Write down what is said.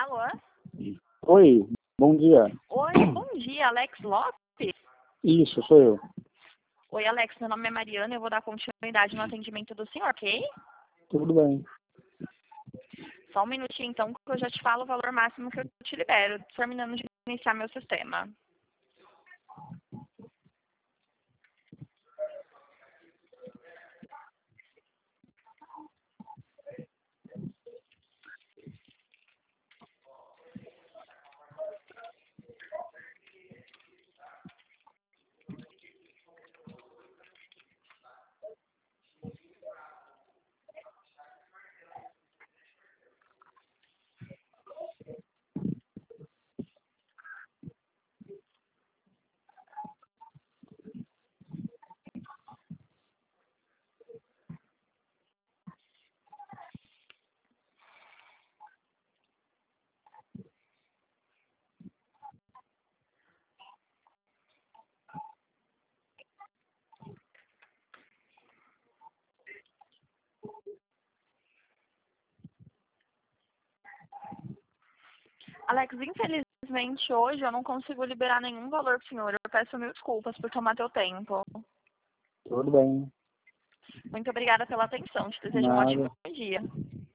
Alô? Oi, bom dia. Oi, bom dia, Alex Lopes? Isso, sou eu. Oi, Alex, meu nome é Mariana, eu vou dar continuidade no atendimento do senhor, ok? Tudo bem. Só um minutinho, então, que eu já te falo o valor máximo que eu te libero, terminando de iniciar meu sistema. Alex, infelizmente hoje eu não consigo liberar nenhum valor pro senhor. Eu peço mil desculpas por tomar teu tempo. Tudo bem. Muito obrigada pela atenção. Te desejo um Nada. ótimo dia.